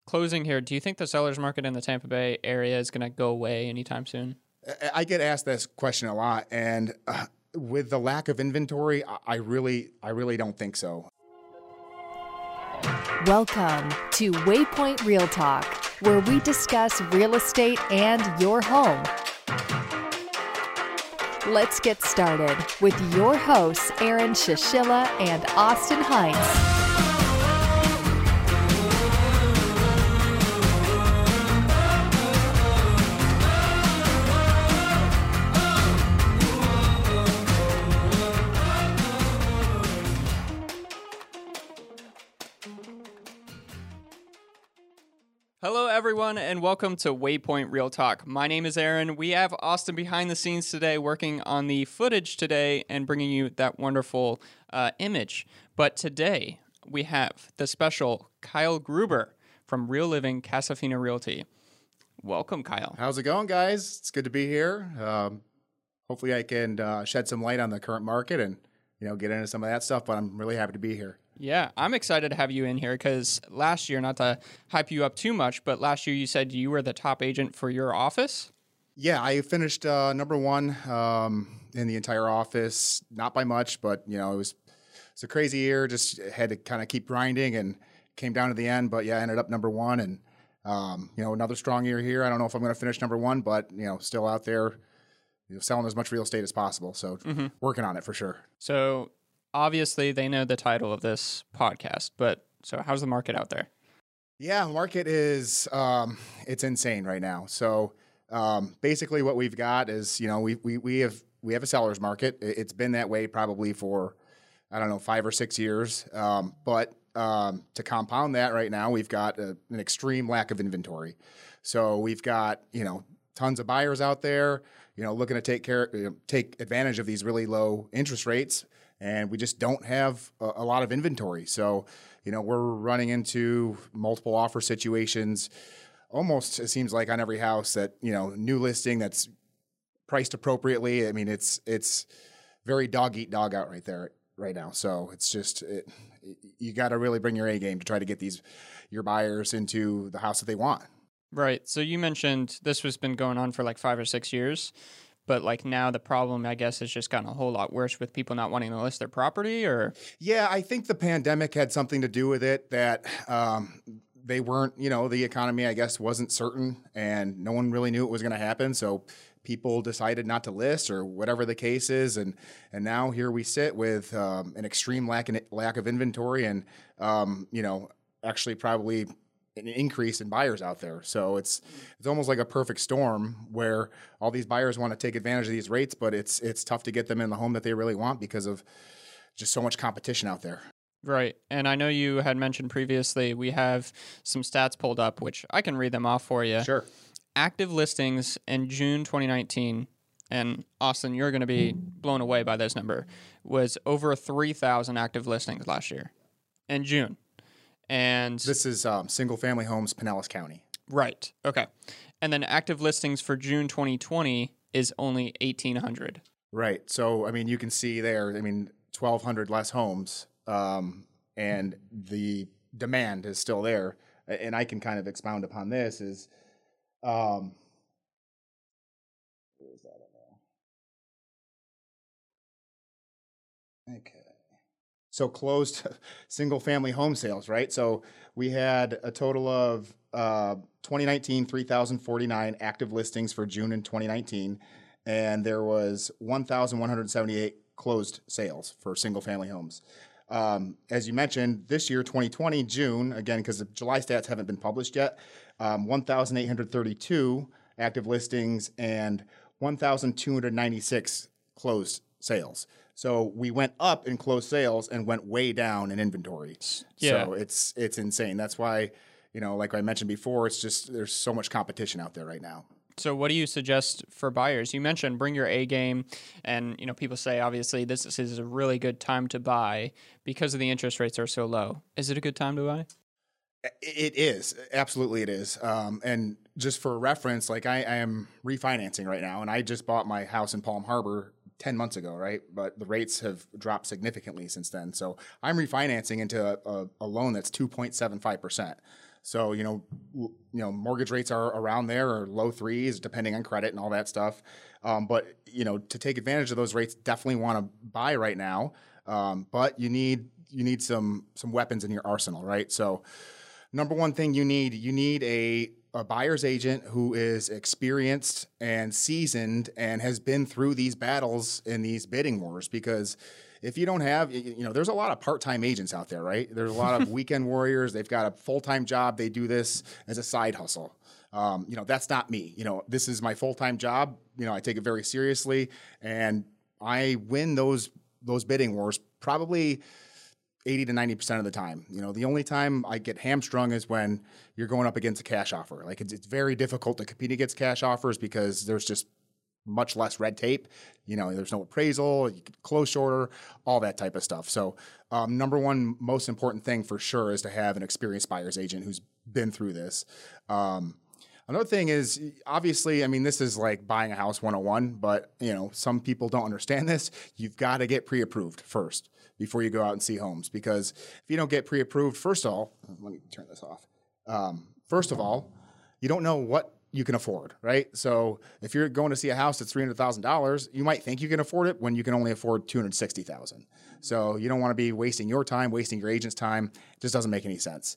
closing here, do you think the seller's market in the Tampa Bay area is going to go away anytime soon? I get asked this question a lot, and with the lack of inventory, I really don't think so. Welcome to Waypoint Real Talk, where we discuss real estate and your home. Let's get started with your hosts, Aaron Shishilla and Austin Hines. Hello, everyone, and welcome to Waypoint Real Talk. My name is Aaron. We have Austin behind the scenes today working on the footage today and bringing you that wonderful image. But today, we have the special Kyle Gruber from Real Living Casafina Realty. Welcome, Kyle. How's it going, guys? It's good to be here. Hopefully I can shed some light on the current market and get into some of that stuff, but I'm really happy to be here. Yeah, I'm excited to have you in here because last year, not to hype you up too much, but last year you said you were the top agent for your office? Yeah, I finished number one in the entire office, not by much, but it's a crazy year. Just had to kind of keep grinding and came down to the end, but yeah, I ended up number one, and another strong year here. I don't know if I'm going to finish number one, but still out there selling as much real estate as possible. So working on it for sure. So obviously, they know the title of this podcast, but so how's the market out there? Yeah, the market is it's insane right now. So basically, what we've got is we have a seller's market. It's been that way probably for 5 or 6 years. But to compound that, right now we've got an extreme lack of inventory. So we've got tons of buyers out there looking to take advantage of these really low interest rates. And we just don't have a lot of inventory. So, we're running into multiple offer situations almost, it seems like, on every house that, new listing that's priced appropriately. I mean, it's very dog eat dog out right now. So it's just, you got to really bring your A game to try to get your buyers into the house that they want. Right. So you mentioned this has been going on for like 5 or 6 years. But now the problem, I guess, has just gotten a whole lot worse with people not wanting to list their property, or? Yeah, I think the pandemic had something to do with it, that they weren't, the economy, I guess, wasn't certain and no one really knew it was going to happen. So people decided not to list or whatever the case is. And now here we sit with an extreme lack of inventory and, actually probably an increase in buyers out there. So it's almost like a perfect storm where all these buyers want to take advantage of these rates, but it's tough to get them in the home that they really want because of just so much competition out there. Right. And I know you had mentioned previously, we have some stats pulled up, which I can read them off for you. Sure. Active listings in June 2019, and Austin, you're going to be blown away by this number, was over 3,000 active listings last year in June. And this is single-family homes, Pinellas County. Right. Okay. And then active listings for June 2020 is only 1,800. Right. So, you can see there, 1,200 less homes, and the demand is still there. And I can kind of expound upon this is, where is that in there? Okay. So closed single-family home sales, right? So we had a total of 2019, 3,049 active listings for June in 2019, and there was 1,178 closed sales for single-family homes. As you mentioned, this year, 2020, June, again, because the July stats haven't been published yet, 1,832 active listings and 1,296 closed sales. So we went up in closed sales and went way down in inventory. Yeah. So it's insane. That's why, like I mentioned before, it's just there's so much competition out there right now. So what do you suggest for buyers? You mentioned bring your A game, and people say obviously this is a really good time to buy because of the interest rates are so low. Is it a good time to buy? It is. Absolutely it is. And just for reference, like I am refinancing right now, and I just bought my house in Palm Harbor 10 months ago, right? But the rates have dropped significantly since then. So I'm refinancing into a loan that's 2.75%. So, mortgage rates are around there, or low threes, depending on credit and all that stuff. But to take advantage of those rates, definitely want to buy right now. But you need some weapons in your arsenal, right? So, number one thing you need a buyer's agent who is experienced and seasoned and has been through these battles in these bidding wars. Because if you don't have, there's a lot of part-time agents out there, right? There's a lot of weekend warriors. They've got a full-time job. They do this as a side hustle. That's not me. This is my full-time job. I take it very seriously, and I win those bidding wars probably 80 to 90% of the time. The only time I get hamstrung is when you're going up against a cash offer. Like it's very difficult to compete against cash offers because there's just much less red tape. There's no appraisal, you can close shorter, all that type of stuff. So number one most important thing for sure is to have an experienced buyer's agent who's been through this. Another thing is, obviously, this is like buying a house 101, but some people don't understand this. You've got to get pre-approved first before you go out and see homes, because if you don't get pre-approved, first of all, let me turn this off. First of all, you don't know what you can afford, right? So if you're going to see a house that's $300,000, you might think you can afford it when you can only afford $260,000. So you don't want to be wasting your time, wasting your agent's time. It just doesn't make any sense.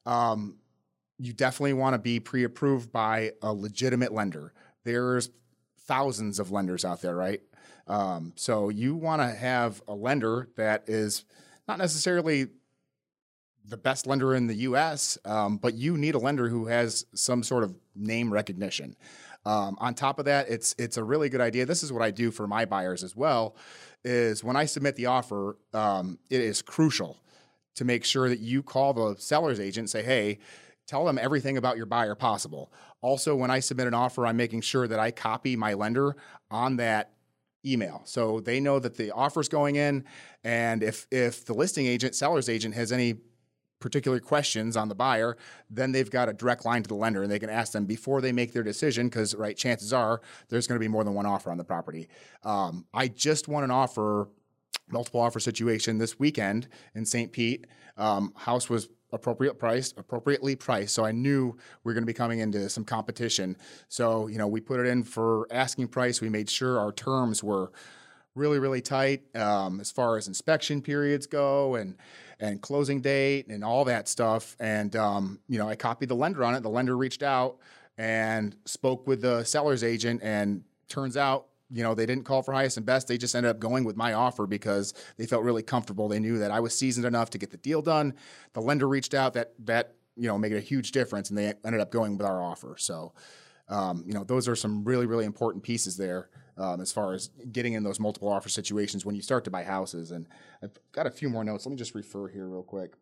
You definitely want to be pre-approved by a legitimate lender. There's thousands of lenders out there, right? So you want to have a lender that is not necessarily the best lender in the U.S., but you need a lender who has some sort of name recognition. On top of that, it's a really good idea. This is what I do for my buyers as well, is when I submit the offer, it is crucial to make sure that you call the seller's agent and say, hey, tell them everything about your buyer possible. Also, when I submit an offer, I'm making sure that I copy my lender on that email, so they know that the offer's going in. And if the listing agent, seller's agent, has any particular questions on the buyer, then they've got a direct line to the lender and they can ask them before they make their decision, because chances are there's going to be more than one offer on the property. I just won an offer, multiple offer situation this weekend in St. Pete. House was appropriately priced. So I knew we were going to be coming into some competition. So, we put it in for asking price. We made sure our terms were really, really tight as far as inspection periods go and closing date and all that stuff. And, I copied the lender on it. The lender reached out and spoke with the seller's agent, and turns out, they didn't call for highest and best. They just ended up going with my offer because they felt really comfortable. They knew that I was seasoned enough to get the deal done. The lender reached out, that made a huge difference, and they ended up going with our offer. So, those are some really, really important pieces there as far as getting in those multiple offer situations when you start to buy houses. And I've got a few more notes. Let me just refer here real quick.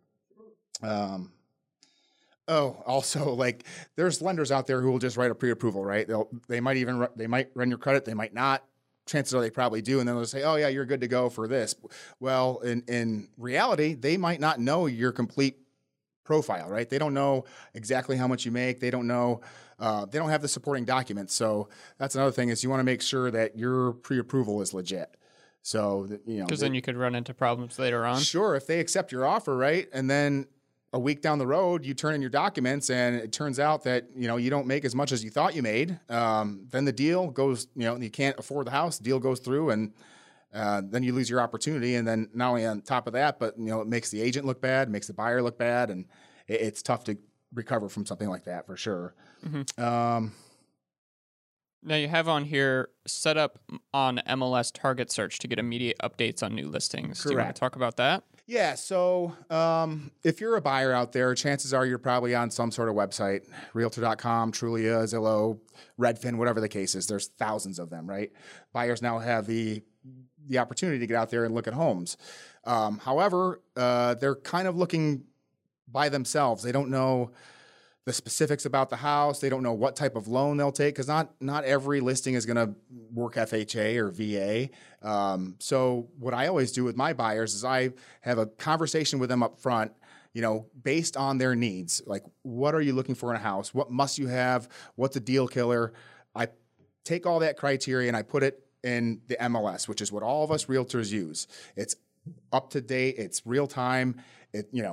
Also, there's lenders out there who will just write a pre-approval, right? They might run your credit, they might not. Chances are they probably do, and then they'll say, "Oh yeah, you're good to go for this." Well, in reality, they might not know your complete profile, right? They don't know exactly how much you make. They don't know. They don't have the supporting documents. So that's another thing, is you want to make sure that your pre-approval is legit. So because then you could run into problems later on. Sure, if they accept your offer, right, and then a week down the road, you turn in your documents and it turns out that, you don't make as much as you thought you made. Then the deal goes, you can't afford the house, the deal goes through, and then you lose your opportunity. And then not only on top of that, but, it makes the agent look bad, makes the buyer look bad. And it's tough to recover from something like that for sure. Mm-hmm. Now you have on here set up on MLS target search to get immediate updates on new listings. Correct. Do you want to talk about that? Yeah. So if you're a buyer out there, chances are you're probably on some sort of website, Realtor.com, Trulia, Zillow, Redfin, whatever the case is. There's thousands of them, right? Buyers now have the opportunity to get out there and look at homes. However, they're kind of looking by themselves. They don't know the specifics about the house. They don't know what type of loan they'll take, because not every listing is going to work FHA or VA. So what I always do with my buyers is I have a conversation with them up front, based on their needs. Like, what are you looking for in a house? What must you have? What's a deal killer? I take all that criteria and I put it in the MLS, which is what all of us realtors use. It's up to date. It's real time.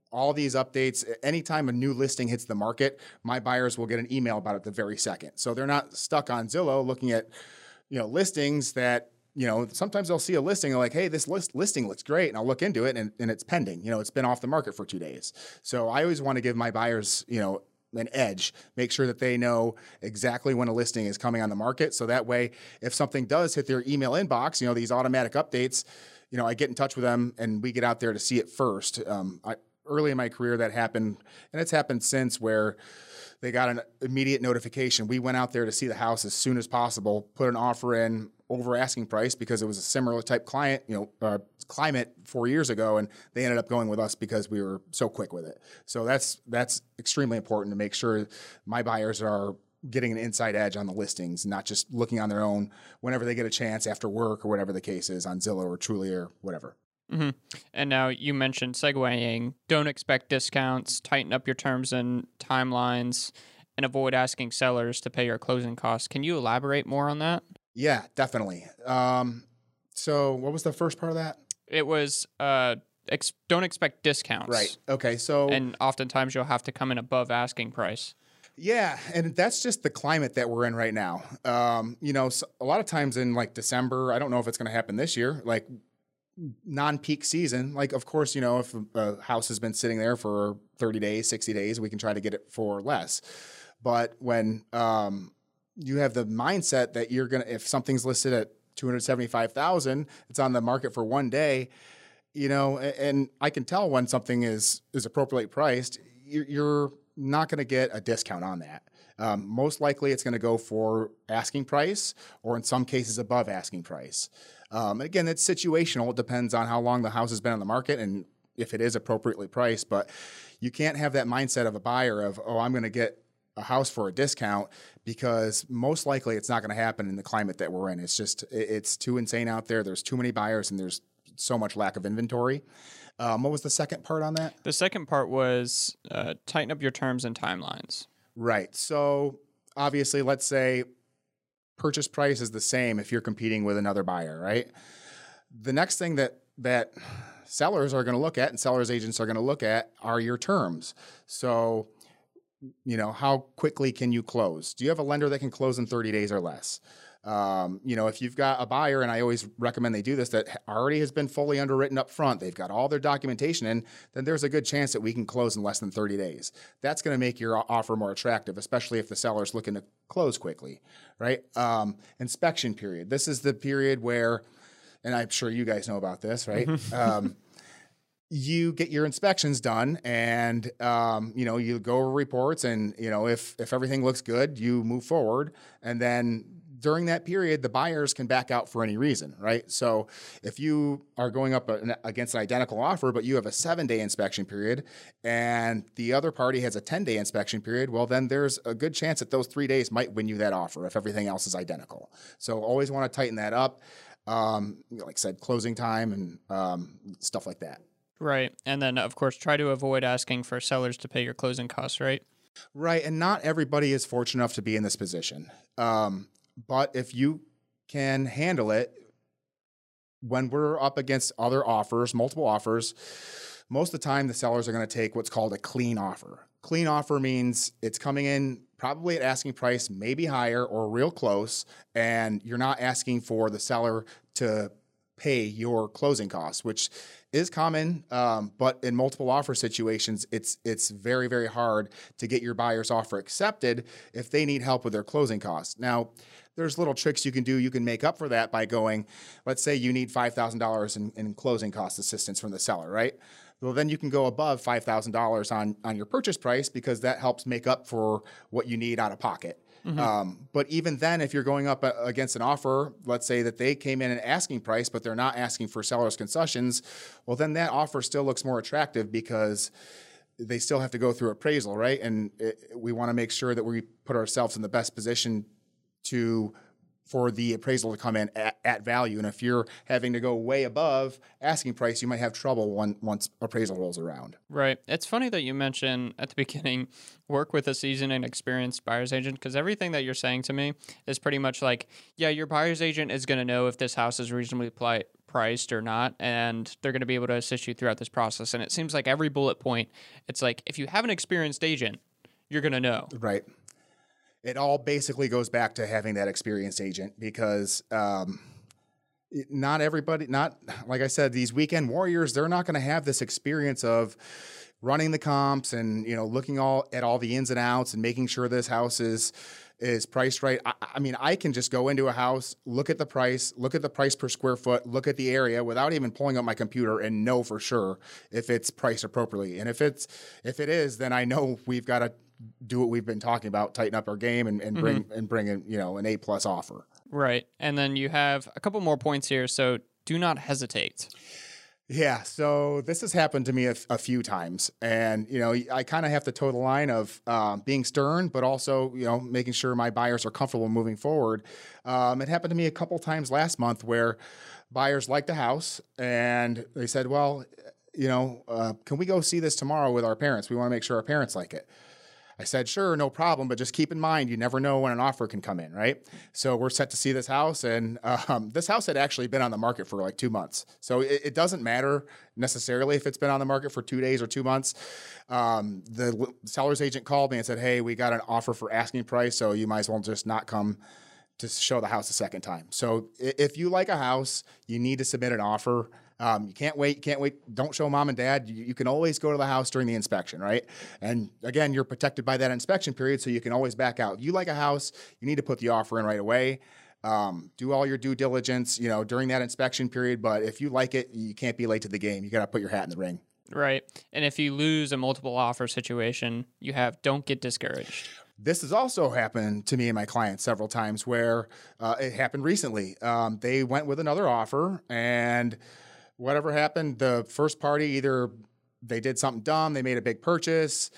all these updates, anytime a new listing hits the market, my buyers will get an email about it the very second. So they're not stuck on Zillow looking at, listings that, sometimes they'll see a listing and like, hey, this listing looks great. And I'll look into it and it's pending. It's been off the market for 2 days. So I always want to give my buyers, an edge, make sure that they know exactly when a listing is coming on the market. So that way, if something does hit their email inbox, these automatic updates, I get in touch with them and we get out there to see it first. Early in my career that happened, and it's happened since, where they got an immediate notification. We went out there to see the house as soon as possible, put an offer in over asking price because it was a similar type client, climate 4 years ago, and they ended up going with us because we were so quick with it. So that's extremely important to make sure my buyers are getting an inside edge on the listings, not just looking on their own whenever they get a chance after work or whatever the case is on Zillow or Trulia or whatever. Mm-hmm. And now you mentioned segueing, don't expect discounts, tighten up your terms and timelines, and avoid asking sellers to pay your closing costs. Can you elaborate more on that? Yeah, definitely. So what was the first part of that? It was don't expect discounts. Right. Okay. So and oftentimes you'll have to come in above asking price. Yeah, and that's just the climate that we're in right now. So a lot of times in like December, I don't know if it's going to happen this year, like non-peak season. Like, of course, if a house has been sitting there for 30 days, 60 days, we can try to get it for less. But when you have the mindset that you're going to, if something's listed at $275,000, it's on the market for 1 day, and I can tell when something is appropriately priced, you're not going to get a discount on that. Most likely it's going to go for asking price, or in some cases above asking price. And again, it's situational. It depends on how long the house has been on the market and if it is appropriately priced. But you can't have that mindset of a buyer of, I'm going to get a house for a discount, because most likely it's not going to happen in the climate that we're in. It's too insane out there. There's too many buyers and there's so much lack of inventory. What was the second part on that? The second part was tighten up your terms and timelines. Right. So obviously, let's say purchase price is the same if you're competing with another buyer, right? The next thing that sellers are going to look at and sellers agents are going to look at are your terms. So, how quickly can you close? Do you have a lender that can close in 30 days or less? If you've got a buyer, and I always recommend they do this, that already has been fully underwritten up front, they've got all their documentation in, then there's a good chance that we can close in less than 30 days. That's going to make your offer more attractive, especially if the seller's looking to close quickly, right? Inspection period. This is the period where, and I'm sure you guys know about this, right? You get your inspections done and, you go over reports and, if everything looks good, you move forward. And then during that period, the buyers can back out for any reason, right? So if you are going up against an identical offer, but you have a 7-day inspection period and the other party has a 10-day inspection period, well, then there's a good chance that those 3 days might win you that offer if everything else is identical. So always want to tighten that up. Like I said, closing time and stuff like that. Right. And then, of course, try to avoid asking for sellers to pay your closing costs, right? Right. And not everybody is fortunate enough to be in this position. But if you can handle it, when we're up against other offers, multiple offers, most of the time the sellers are going to take what's called a clean offer. Clean offer means it's coming in probably at asking price, maybe higher or real close, and you're not asking for the seller to pay your closing costs, which is common, but in multiple offer situations, it's very, very hard to get your buyer's offer accepted if they need help with their closing costs. Now, there's little tricks you can do. You can make up for that by going, let's say you need $5,000 in closing cost assistance from the seller, right? Well, then you can go above $5,000 on your purchase price because that helps make up for what you need out of pocket. Mm-hmm. But even then, if you're going up against an offer, let's say that they came in at asking price, but they're not asking for seller's concessions, well, then that offer still looks more attractive because they still have to go through appraisal, right? And we want to make sure that we put ourselves in the best position for the appraisal to come in at value. And if you're having to go way above asking price, you might have trouble once appraisal rolls around. Right. It's funny that you mentioned at the beginning, work with a seasoned and experienced buyer's agent, because everything that you're saying to me is pretty much like, yeah, your buyer's agent is going to know if this house is reasonably priced or not, and they're going to be able to assist you throughout this process. And it seems like every bullet point, it's like if you have an experienced agent, you're going to know. Right. It all basically goes back to having that experienced agent because not everybody, not like I said, these weekend warriors, they're not going to have this experience of running the comps and, looking at all the ins and outs and making sure this house is priced right. I mean, I can just go into a house, look at the price per square foot, look at the area without even pulling up my computer and know for sure if it's priced appropriately. And if it is, then I know we've got to do what we've been talking about, tighten up our game and bring in, an A+ offer. Right. And then you have a couple more points here. So do not hesitate. Yeah, so this has happened to me a few times, and I kind of have to toe the line of being stern, but also making sure my buyers are comfortable moving forward. It happened to me a couple times last month where buyers liked the house, and they said, "Well, can we go see this tomorrow with our parents? We want to make sure our parents like it." I said, sure, no problem, but just keep in mind, you never know when an offer can come in, right? So we're set to see this house, and this house had actually been on the market for like 2 months. So it doesn't matter necessarily if it's been on the market for 2 days or 2 months. The seller's agent called me and said, hey, we got an offer for asking price, so you might as well just not come to show the house a second time. So if you like a house, you need to submit an offer. You can't wait. Don't show mom and dad. You can always go to the house during the inspection, right? And again, you're protected by that inspection period, so you can always back out. If you like a house, you need to put the offer in right away. Do all your due diligence, during that inspection period. But if you like it, you can't be late to the game. You got to put your hat in the ring. Right. And if you lose a multiple offer situation, don't get discouraged. This has also happened to me and my clients several times where it happened recently. They went with another offer, and whatever happened, the first party, either they did something dumb, they made a big purchase,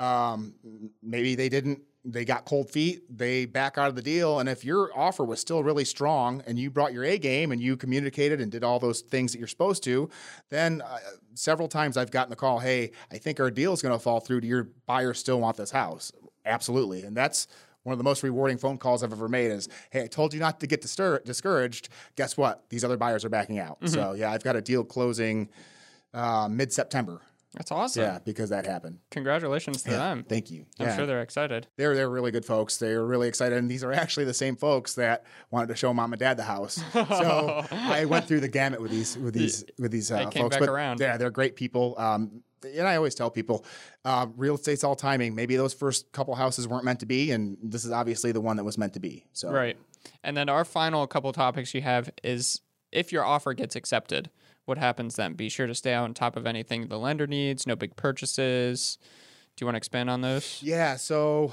maybe they got cold feet, they back out of the deal. And if your offer was still really strong and you brought your A game and you communicated and did all those things that you're supposed to, then several times I've gotten the call, hey, I think our deal is going to fall through. Do your buyers still want this house? Absolutely. And that's one of the most rewarding phone calls I've ever made is, hey, I told you not to get discouraged. Guess what? These other buyers are backing out. Mm-hmm. So, yeah, I've got a deal closing mid-September. That's awesome. Yeah, because that happened. Congratulations to them. Thank you. I'm sure they're excited. They're really good folks. They're really excited. And these are actually the same folks that wanted to show mom and dad the house. So I went through the gamut with these they came folks. Back around. Yeah, they're great people. And I always tell people, real estate's all timing. Maybe those first couple houses weren't meant to be, and this is obviously the one that was meant to be. So right. And then our final couple topics you have is if your offer gets accepted, what happens then? Be sure to stay on top of anything the lender needs, no big purchases. Do you want to expand on those? Yeah, so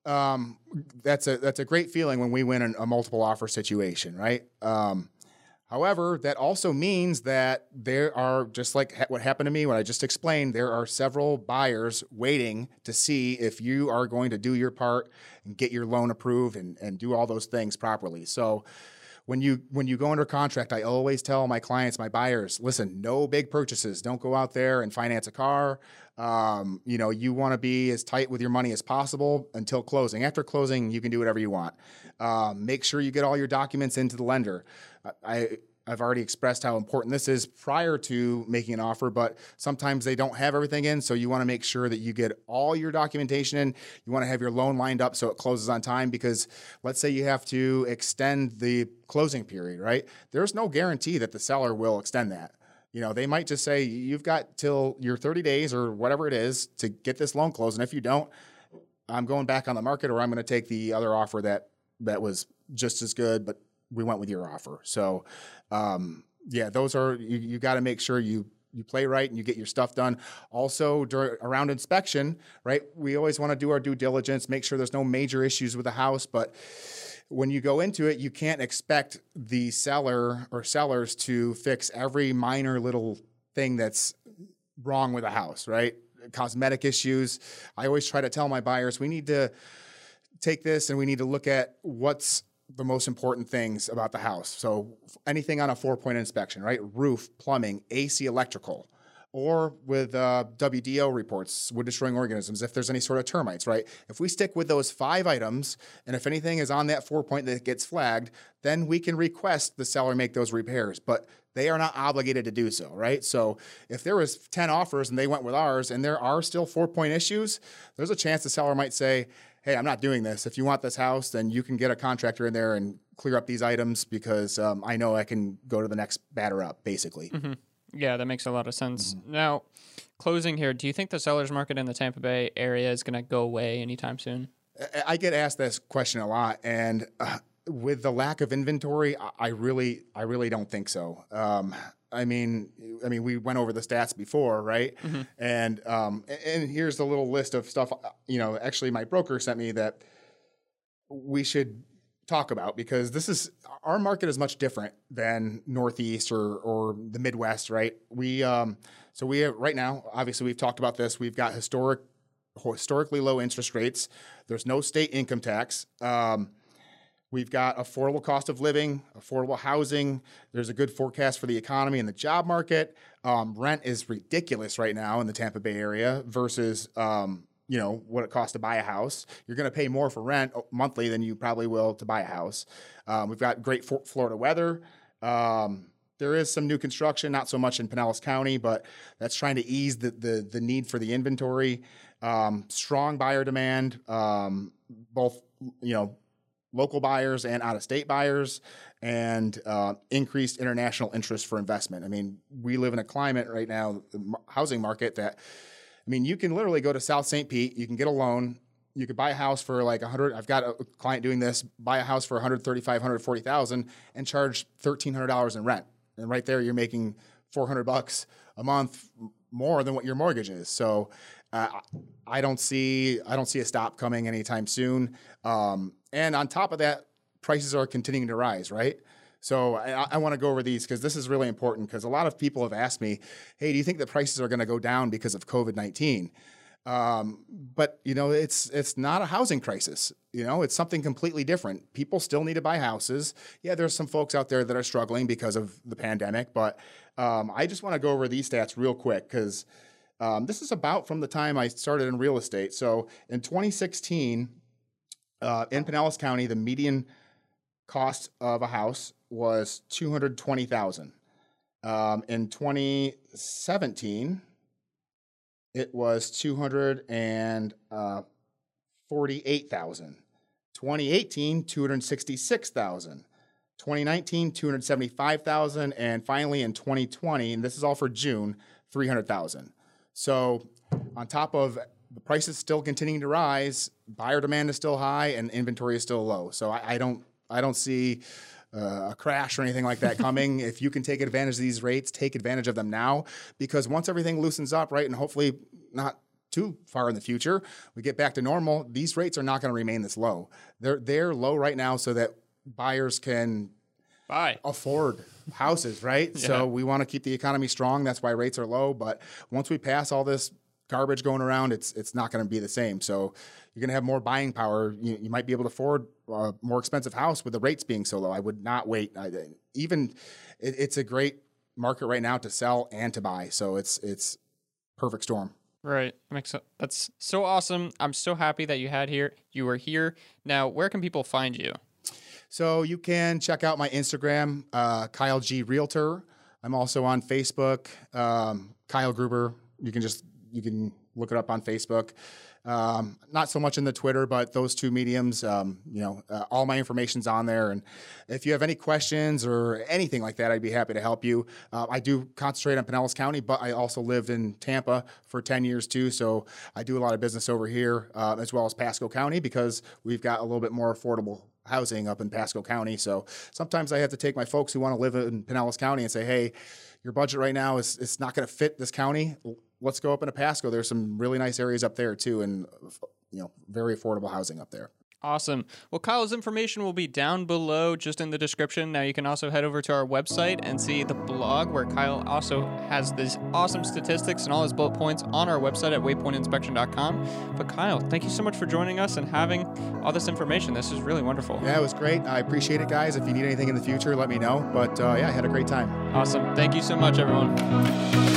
that's a great feeling when we win a multiple offer situation, right? However, that also means that there are, just like what happened to me, what I just explained, there are several buyers waiting to see if you are going to do your part and get your loan approved and do all those things properly. So when you go under contract, I always tell my clients, my buyers, listen, no big purchases. Don't go out there and finance a car. You want to be as tight with your money as possible until closing. After closing, you can do whatever you want. Make sure you get all your documents into the lender. I've already expressed how important this is prior to making an offer, but sometimes they don't have everything in, so you want to make sure that you get all your documentation in. You want to have your loan lined up so it closes on time, because let's say you have to extend the closing period, right? There's no guarantee that the seller will extend that. They might just say, you've got till your 30 days or whatever it is to get this loan closed, and if you don't, I'm going back on the market, or I'm going to take the other offer that was just as good, but we went with your offer. So, those are, you got to make sure you play right and you get your stuff done. Also, around inspection, right? We always want to do our due diligence, make sure there's no major issues with the house. But when you go into it, you can't expect the seller or sellers to fix every minor little thing that's wrong with the house, right? Cosmetic issues. I always try to tell my buyers, we need to take this and we need to look at what's the most important things about the house. So anything on a 4-point inspection, right? Roof, plumbing, AC, electrical. or with WDO reports, wood destroying organisms, if there's any sort of termites, right? If we stick with those 5 items, and if anything is on that 4-point that gets flagged, then we can request the seller make those repairs, but they are not obligated to do so, right? So if there was 10 offers and they went with ours and there are still 4-point issues, there's a chance the seller might say, hey, I'm not doing this. If you want this house, then you can get a contractor in there and clear up these items because I know I can go to the next batter up, basically. Mm-hmm. Yeah, that makes a lot of sense. Now, closing here, do you think the seller's market in the Tampa Bay area is going to go away anytime soon? I get asked this question a lot, and with the lack of inventory, I really don't think so. I mean, we went over the stats before, right? Mm-hmm. And here's the little list of stuff. Actually, my broker sent me that we should talk about, because our market is much different than Northeast or the Midwest, right? We have right now, obviously we've talked about this. We've got historically low interest rates. There's no state income tax. We've got affordable cost of living, affordable housing. There's a good forecast for the economy and the job market. Rent is ridiculous right now in the Tampa Bay area versus what it costs to buy a house. You're going to pay more for rent monthly than you probably will to buy a house. We've got great Florida weather. There is some new construction, not so much in Pinellas County, but that's trying to ease the need for the inventory. Strong buyer demand, both, local buyers and out-of-state buyers, and increased international interest for investment. I mean, we live in a climate right now, the housing market, that you can literally go to South St. Pete, you can get a loan, you could buy a house for like I've got a client doing this, buy a house for $135,000, $140,000 and charge $1,300 in rent. And right there, you're making $400 a month more than what your mortgage is. So I don't see a stop coming anytime soon. And on top of that, prices are continuing to rise, right? So I want to go over these because this is really important, because a lot of people have asked me, hey, do you think the prices are going to go down because of COVID-19? But it's not a housing crisis. It's something completely different. People still need to buy houses. Yeah, there's some folks out there that are struggling because of the pandemic, but I just want to go over these stats real quick, because this is about from the time I started in real estate. So in 2016, in Pinellas County, the median cost of a house was $220,000. In 2017, it was $248,000. 2018, $266,000. 2019, $275,000, and finally in 2020, and this is all for June, $300,000. So on top of the prices still continuing to rise, buyer demand is still high, and inventory is still low. So I don't see a crash or anything like that coming. If you can take advantage of these rates, take advantage of them now, because once everything loosens up, right, and hopefully not too far in the future, we get back to normal, these rates are not going to remain this low. They're low right now so that buyers can afford houses, right? Yeah. So we want to keep the economy strong. That's why rates are low. But once we pass all this garbage going around, it's not going to be the same. So you're going to have more buying power. You might be able to afford a more expensive house with the rates being so low. I would not wait. It's a great market right now to sell and to buy. So it's perfect storm. Right. That's so awesome. I'm so happy that you were here. Now, where can people find you? So you can check out my Instagram, Kyle G Realtor. I'm also on Facebook, Kyle Gruber. You can look it up on Facebook. Not so much in the Twitter, but those two mediums, all my information's on there. And if you have any questions or anything like that, I'd be happy to help you. I do concentrate on Pinellas County, but I also lived in Tampa for 10 years too. So I do a lot of business over here, as well as Pasco County, because we've got a little bit more affordable housing up in Pasco County. So sometimes I have to take my folks who want to live in Pinellas County and say, hey, your budget right now it's not going to fit this county. Let's go up into Pasco. There's some really nice areas up there too, and very affordable housing up there. Awesome. Well, Kyle's information will be down below, just in the description. Now you can also head over to our website and see the blog where Kyle also has these awesome statistics and all his bullet points on our website at waypointinspection.com. But Kyle, thank you so much for joining us and having all this information. This is really wonderful. Yeah, it was great. I appreciate it, guys. If you need anything in the future, let me know. But I had a great time. Awesome. Thank you so much, everyone.